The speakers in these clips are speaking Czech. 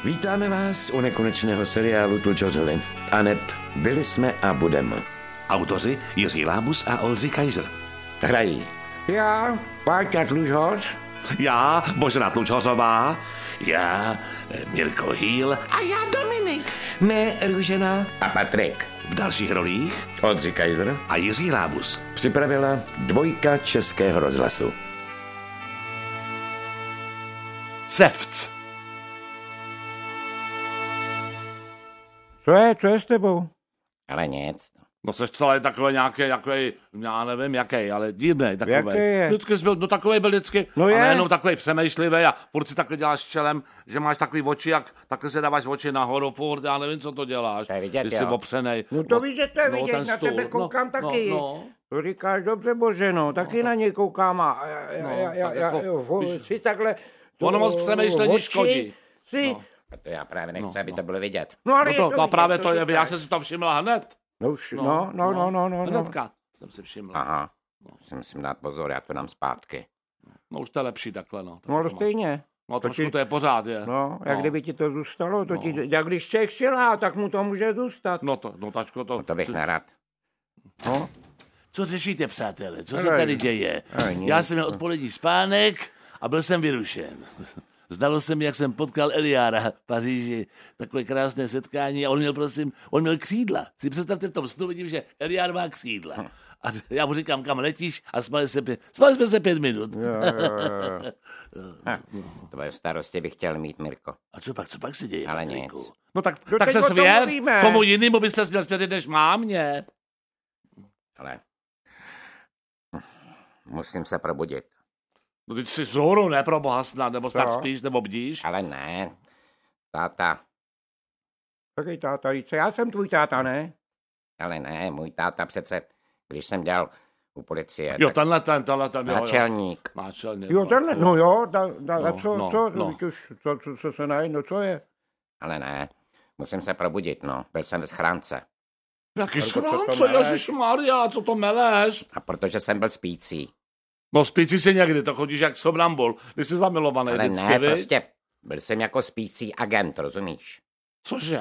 Vítáme vás u nekonečného seriálu Tlučořili. Aneb byli jsme a budeme. Autoři Jiří Lábus a Oldřich Kaiser. Hrají já, Páťa Tlučoř, Já, Božena Tlučořová, já, Mirko Hýl a já, Dominik. mé Růžena a Patrik. V dalších rolích Oldřich Kaiser a Jiří Lábus. připravila Dvojka Českého rozhlasu. Cevc. Co je s tebou? Ale nic. No seš celý takový nějaký, já nevím jaký, ale divný takový. Jaký je? Vždycky jsi byl, no takový byl vždycky, No ale je. jenom takový přemýšlivý a furt si takhle děláš čelem, že máš takový oči, jak takhle se dáváš oči nahoru furt, já nevím, co to děláš. To je vidět, když jo. jsi opřenej. No to víš, že to je vidět, ten na stůl. tebe koukám taky. No. To říkáš dobře, Boženo, taky na něj koukám a tak jako, si takhle... Ono moc přemýšlení oči škodí. Si, No. A to já právě nechci, aby to bylo vidět. no ale No je to, vidět, právě to je, říkáš. já jsem si to všimla hned. No už, no. Hnedka jsem si všimla. Aha, si musím dát pozor, já to dám zpátky. No už to je lepší takhle, no. No ale stejně. No to trošku ti- to je pořád, je. No, jak No. kdyby ti to zůstalo, to ti, jak když člověk šilhá, tak mu to může zůstat. No tačko, To bych nerad. No. Co řešíte, přátelé? Co se Hele, tady děje? nic. Já jsem měl odpolední spánek a byl jsem vyrušen. Zdalo se mi, jak jsem potkal Eliára v Paříži. Takové krásné setkání a on měl křídla. Si představte, v tom snu vidím, že Eliár má křídla. A já mu říkám, kam letíš? A smali jsme se 5 minut. Tvoje starosti bych chtěl mít, Mirko. A co pak se děje, Ale Patriku? nic. No tak teď se o tom svěř, mluvíme. komu jinému byste směl svěřit, než má mě. Ale musím se probudit. No teď jsi vzhůru, ne, pro boha snad, nebo snad Co? spíš, nebo bdíš. Ale ne, táta, Taký táta, víc, já jsem tvůj táta, ne? ale ne, můj táta přece, když jsem dělal u policie, Jo, tak tenhle ten, jo. náčelník. Náčelník. Jo, tenhle, no jo, a No, co, no. víš už, co se najednou, co je? Ale ne, musím se probudit, no. Byl jsem ve schránce. Jaký Ale co to schránce, meleš? ježišmarja, co to meleš? A protože jsem byl spící. No spíci si někdy, to chodíš jak somnambul, když jsi zamilovaný Ale vždycky, ne, viď? prostě byl jsem jako spící agent, rozumíš? Cože?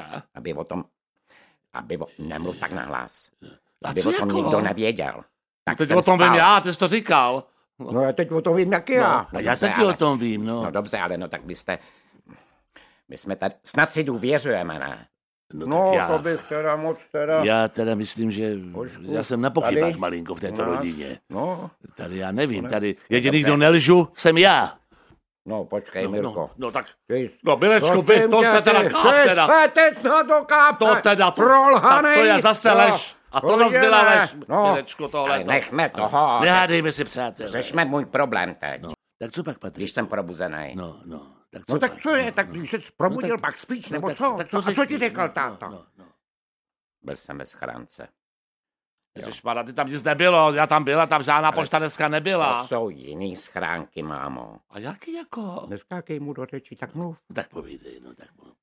Nemluv tak nahlas. A Aby co o tom jako? nikdo nevěděl. Tak Teď jsem o tom spal. vím já, ty jsi to říkal. No já teď o tom vím, jak já. A já dobře, taky ale- o tom vím, no. No dobře, ale no tak my jsme tady, snad si důvěřujeme, ne? No, tak to bych teda moc teda... já teda myslím, že Božku, já jsem na pochybách tady malinko v této u nás. rodině. No, Tady já nevím, ne. tady jediný, Dobře. kdo nelžu, jsem já. no, počkej, Mirko. No tak, Ty- no Bilečku, vy, prosím to tě, jste teda ty, káp ty teda. svetec na to kápe. To teda, Prolhanej. tak to je zase lež. A to zase byla lež, Bilečku, Ale tohleto. nechme toho. Nehádejme si, přátelé. Řešme můj problém teď. Tak co pak, Patrik? Když jsem probuzený. No. Tak No tak pak? co je, tak když se probudil, tak- pak spíš, no nebo tak- co? tak A co řekni. ti řekl táta? No. Byl jsem ve schránce. Ježišmarja, ty tam nic nebylo, já tam byla, tam žádná pošta dneska nebyla. To jsou jiný schránky, mámo. A jaký jako? Neskákej mu do řeči, tak mluv. Tak povídej, no tak mluv.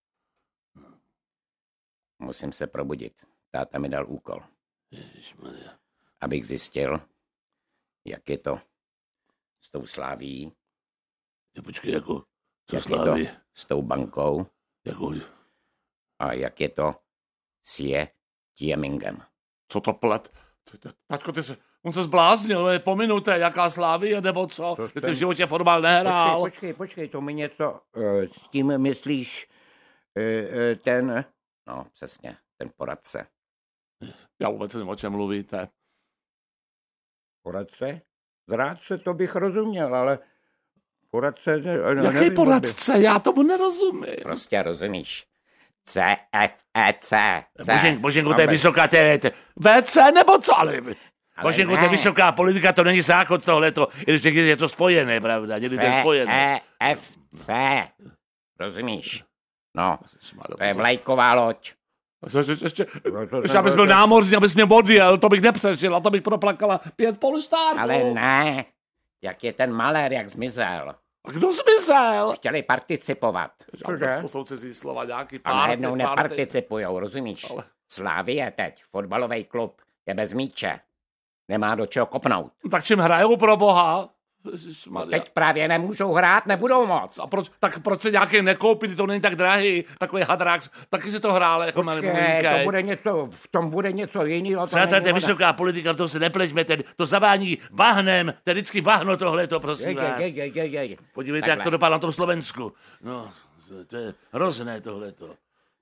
Musím se probudit. Táta mi dal úkol, Ježišmarja. abych zjistil, jak je to s tou sláví, Počkej, jako, co jak je to slaví? s tou bankou Jako, a jak je to s Je Tiemingem. co to plet? Tačko, on se zbláznil, je pominuté, jaká slávy, nebo co? To Teď jsem- v životě fotbal nehrál. Počkej, to mi něco, s tím myslíš ten, No, přesně, ten poradce. Já vůbec nevím, o čem mluvíte. poradce? Zrádce, to bych rozuměl, ale poradce... Jaký nevím, poradce? Já tomu nerozumím. Prostě rozumíš. CFEC. Boženku, to je vysoká, to je VC nebo co? Ale Boženku, to je ne. vysoká politika, to není záchod tohleto. I když někdy je to spojené, pravda? Někdy to je spojené. CEFC. Rozumíš? No, to je vlajková loď. Ještě abys byl námořní, abys mě odjel, to bych nepřežil a to bych proplakala 5 polštářů. Ale ne. Jak je ten malér, jak zmizel. A kdo zmizel? Chtěli participovat. Cože? To jsou cizí slova, nějaký A párty. najednou neparticipujou, rozumíš? Ale- Slavie teď, fotbalový klub, je bez míče. Nemá do čeho kopnout. Tak čím hrajou pro boha? Ježišmarja. Teď právě nemůžou hrát, nebudou moc. A proč se nějaký nekoupit, to není tak drahý, takový hadrák, taky si to hrál jako V tom bude něco jiného. Přátelé, to je vysoká politika, to se nepleťme, to zavání bahnem, to je vždycky bahno tohleto, prosím vás. Podívejte, jak to dopadlo na tom Slovensku. No, to je hrozné tohleto.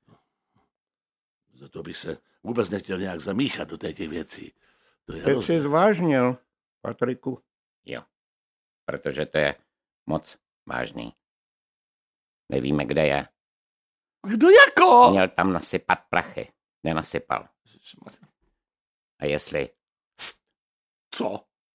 To bych se vůbec nechtěl nějak zamíchat do těch věcí. To je Teď jsi zvážnil, Patriku. Jo, protože to je moc vážný. Nevíme, kde je. Kdo jako? Měl tam nasypat prachy. Nenasypal. A jestli... Co?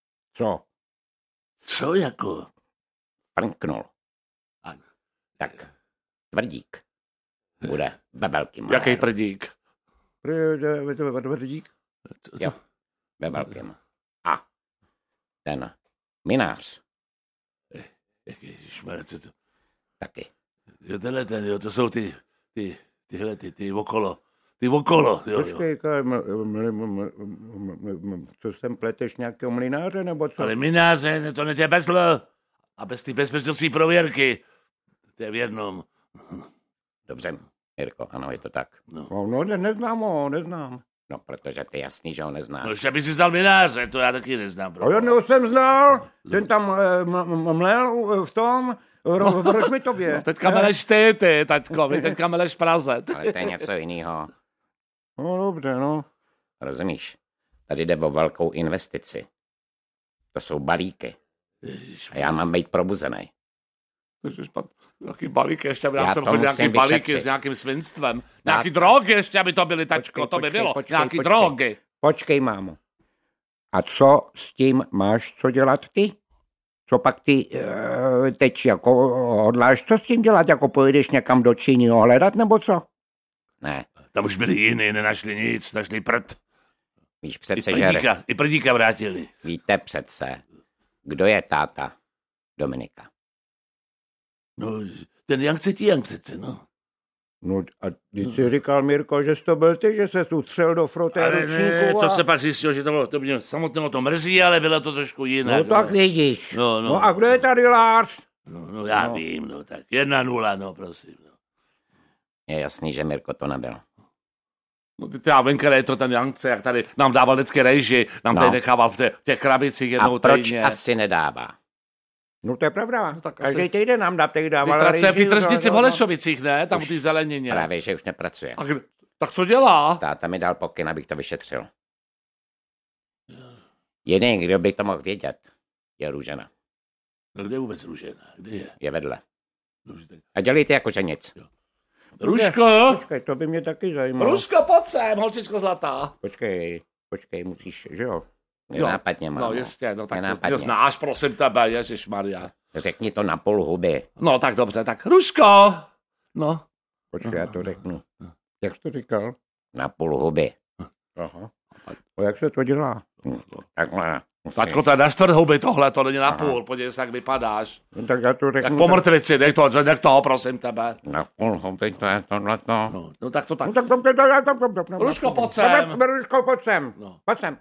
Co jako? Prnknul. Tak tvrdík bude ve velkým. Jaký prdík? Tvrdík? Jo, ve velkým. A ten minář. Ježišmarja, co to? Taky. Jo, jo, to jsou ty okolo. Ty okolo, jo. Počkej, co sem pleteš, nějakého mlynáře, nebo co? Ale mlynáře, to netě bez L. A bez ty bezpečnostní prověrky. To je v jednom. Dobře, Jirko, ano, je to tak. No, neznám. No, protože ty jasný, že ho neznáš. No, ještě by si znal mlynáře, to já taky neznám. A jednou jsem znal, ten tam mlel v tom, v Rožmitově. No, teďka meleš ty, taťko, vy teďka meleš v Praze. Ale to je něco jiného. No, dobře, no. Rozumíš? Tady jde o velkou investici. To jsou balíky. A já mám být probuzený. Nějaký balíky, ještě aby jsem chodil nějaký balíky s nějakým svinstvem. Nějaký drogy ještě, aby to byly, tačko, to by bylo. Nějaký drogy. Počkej, mámo. A co s tím máš co dělat ty? Co pak ty teď jako hodláš, co s tím dělat? Jako pojedeš někam do Číny hledat, nebo co? Ne. Tam už byli jiní, nenašli nic, našli prd. Víš přece, že... I prdíka vrátili. Víte přece, kdo je táta Dominika? No, ten Yang přece, no. No a když jsi říkal, Mirko, že jsi to byl ty, že se utřel do froté ručníku. To se pak zjistilo, že to mě samotného to mrzí, ale bylo to trošku jinak. No tak vidíš. No a kdo je tady Lars? No já vím, no tak 1-0, no prosím. No. Je jasný, že Mirko to nebyl. No ty venka je to ten Jangce, jak tady nám dával vždycky rejži, nám tady nechával v těch krabicích jednou týdně. A proč týdně. asi nedává? No to je pravda. No, každý týden nám dával rejži. Pracuje v té tržnici v Holešovicích, ne? Tam u té zelenině. Právě, že už nepracuje. Tak co dělá? Táta mi dal pokyn, abych to vyšetřil. Jediný, kdo by to mohl vědět, je Růžena. No kde je vůbec Růžena? Kde je? Je vedle. A dělejte jako že nic. Růžko! Počkej, to by mě taky zajímalo. Růžko, pojď sem, holčičko zlatá. Počkej, musíš, že jo? Nenápadně, mámo. No jistě, no tak to znáš, prosím tebe, ježišmarja. Řekni to na půl huby. No tak dobře, tak Růžko! No. Počkej, já to řeknu. Jak jsi to říkal? Na půl huby. Aha. A jak se to dělá? Takhle. Taťko, to je na čtvrt huby tohle, to není na půl, podívej se, jak vypadáš. No, tak já to řeknu. Jak po mrtvici, nech toho, prosím tebe. Na půl huby, to je tohleto. No tak to tak. Růžko, pojď sem. Růžko, pojď sem. Pojď sem.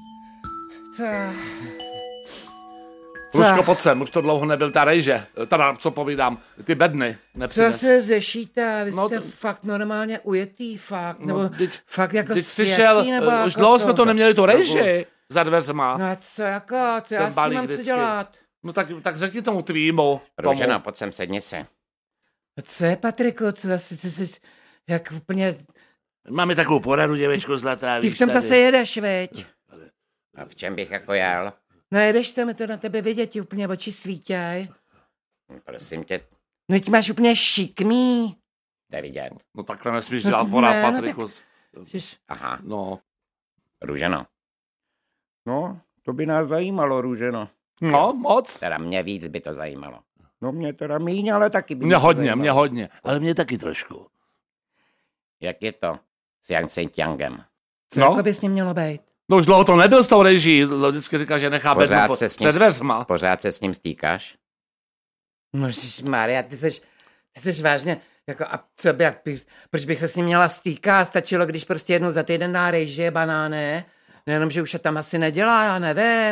Růžko, pojď sem, už to dlouho nebyl ta rejže. Teda, co povídám, ty bedny. Co se řešíte? Vy jste fakt normálně ujetý, fakt. Nebo fakt jako přišel, nebo už dlouho jsme to neměli tu rejži za dveřma. No a co já s tím mám co dělat? No tak řekni tomu tvýmu. Růžena, pojď sem, sedni si. A co je, Patriku, co zase, jak úplně... Máme takovou poradu, děvečko zlatá. Ty v tom zase jedeš, veď? A v čem bych jako jel? No jedeš to, mi to na tebe vidět, ti úplně oči svítěj. Prosím tě. No ty máš úplně šikmý. Jde vidět. No takhle nesmíš dělat porad, Patriku. No, tak... Aha. No. Růženo. No, to by nás zajímalo, Růženo. No, moc. Teda mě víc by to zajímalo. No mě teda míň, ale taky by mě hodně. Ale mě taky trošku. Jak je to s Yang Tse-Tiangem? Co jako by s ním mělo být? No už dlouho to nebyl s tou reží, vždycky říká, že nechá bednu před dveřma. Pořád se s ním stýkáš? Ježišmarja, ty jsi vážně, jako a co by, proč bych se s ním měla stýkat? Stačilo, když prostě jednou za týden dá rejži, banány, nejenom, že už je tam asi nedělá, já nevím.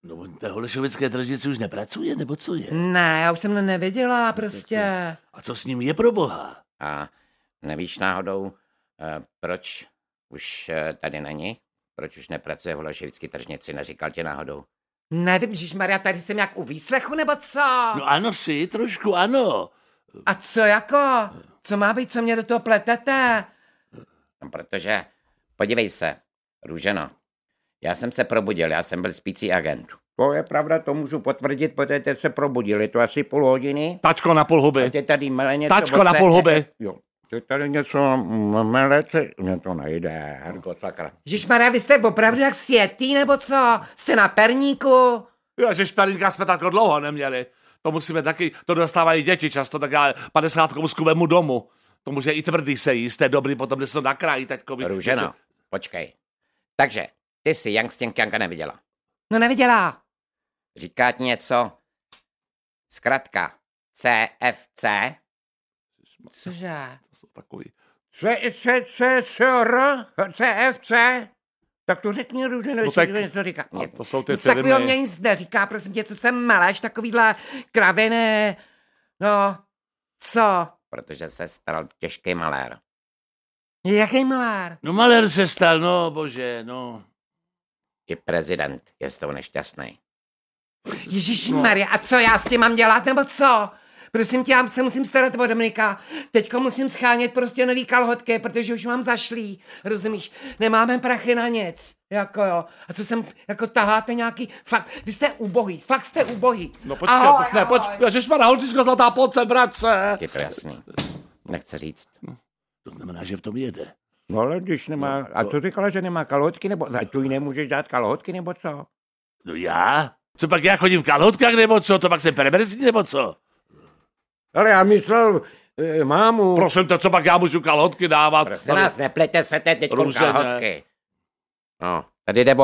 No, on té holešovické tržnici už nepracuje, nebo co je? Ne, já už jsem to nevěděla prostě. A co s ním je pro boha? A nevíš náhodou, proč už tady není? Proč už nepracuje v Holešovické tržnici? Neříkal ti náhodou? Nevím, Maria, tady jsem jak u výslechu, nebo co? No ano si, trošku ano. A co jako? Co má být, co mě do toho pletete? No, protože, podívej se, Růženo, já jsem se probudil, já jsem byl spící agent. To je pravda, to můžu potvrdit, protože teď se probudili, to asi půl hodiny. Tačko na půl huby. A teď tady mele něco... Tačko na půl huby. Jo, teď tady něco melece, mě to nejde, Herko, sakra. Maria, vy jste opravdu jak světý, nebo co? Jste na perníku? Ježišmarínka, jsme tak dlouho neměli. To musíme taky, to dostávají děti často, tak já 50 kousku vemu domů. To může i tvrdý se jíst, to je dobrý, potom jde se to nakrájí taťkovi. Růženo, počkej. Takže, ty jsi Yang Stěnkanka neviděla. No neviděla. Říká ti něco? Zkratka CFC? Cože? To jsou takový. CFC? Tak to řekni, Růženo, No tak- jestli něco říká. A to jsou ty Nic takového mě firmy. nic neříká, prosím tě, co jsem meleš, takovýhle kraviny. No, co? Protože se stal těžký malér. Jaký malár? No malér se stal, no bože, no. I prezident je z toho nešťastný. Maria, a co já s tím mám dělat, nebo co? Prosím tě, já se musím starat o Dominika. Teďko musím schánět prostě nový kalhotky, protože už mám zašlý, rozumíš? Nemáme prachy na nic, jako jo. A co jsem, jako taháte nějaký, fakt, vy jste ubohý, fakt jste ubohý. No počkej, Ahoj, ne, ahoj. ježišmarja, holčičko zlatá, pojď sem, bratře. Je to jasný. Nechce říct. To znamená, že v tom jede. No ale když nemá, a co říkala, že nemá kalhotky, nebo za tu jí nemůžeš dát kalhotky, nebo co? No já? Co pak já chodím v kalhotkách, nebo co? To pak jsem perverzní, nebo co? Ale já myslel mámu. Prosím tě, co pak já můžu kalhotky dávat? Prosím vás, neplete se teď Růženo. kalhotky. No, tady jde o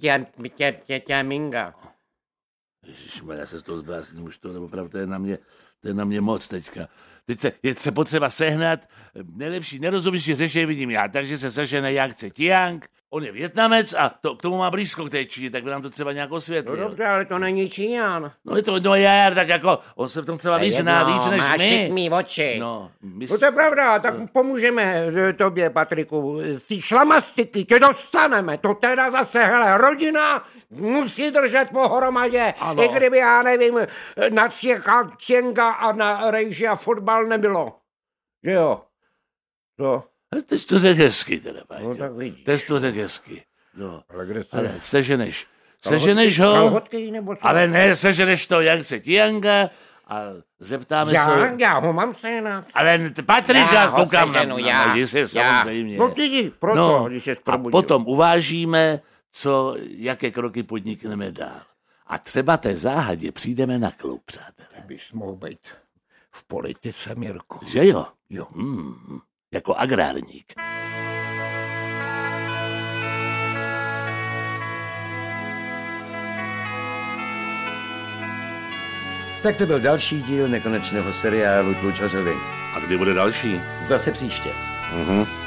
tě minga. Ježišmarja, já se z toho zblázním už to, nebo pravda, to je na mě moc teďka. Teď je se potřeba sehnat, nejlepší nerozumíš, řešej vidím já, takže se sežene Yang Cetiang, on je Vietnamec a k tomu má blízko k té Číně, tak by nám to třeba nějak No osvětlil. dobře, ale to není Číňan. No je to, no já, tak jako, on se v tom třeba vyzná víc než máš my. šikmý oči. No, my No to je pravda, tak pomůžeme tobě, Patriku. Z té šlamastiky tě dostaneme. To teda zase, hele, rodina musí držet pohromadě. Ano. I kdyby, já nevím, na Cienka a na rejži a fotbal nebylo. Že jo? To. Teď to řekl hezky teda, No Páťo. tak vidíš. Teď to řekl hezky. No, Ale kde se... ale seženeš ho, Kalhotky nebo co? ale ne, seženeš to Yang Cetianga a zeptáme se... Já ho mám sehnat. Ale Patrika, Já ho koukám seženu, na já. jistě, samozřejmě. No ty, proto, No, když se a probudil. potom uvážíme, jaké kroky podnikneme dál. A třeba té záhadě přijdeme na klub, přátelé. Bys mohl být v politice, Mirku. Že jo? Jo. Jako agrárník. Tak to byl další díl nekonečného seriálu Tlučořovi. A kdy bude další? Zase příště. Mhm.